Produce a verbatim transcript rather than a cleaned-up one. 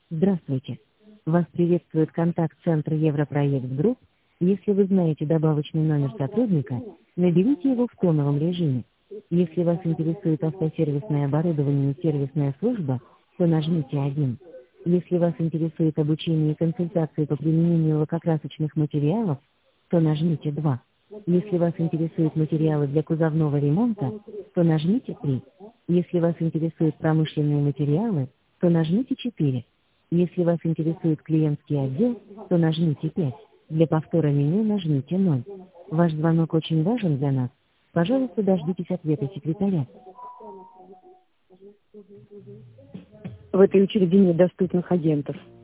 Здравствуйте. Вас приветствует контакт-центр Европроект Групп. Если вы знаете добавочный номер сотрудника, наберите его в тоновом режиме. Если вас интересует автосервисное оборудование и сервисная служба, то нажмите один. Если вас интересует обучение и консультации по применению лакокрасочных материалов, то нажмите два. Если вас интересуют материалы для кузовного ремонта, то нажмите три. Если вас интересуют промышленные материалы, то нажмите четыре. Если вас интересует клиентский отдел, то нажмите пять. Для повтора меню нажмите ноль. Ваш звонок очень важен для нас. Пожалуйста, дождитесь ответа секретаря. В этой очереди нет доступных агентов.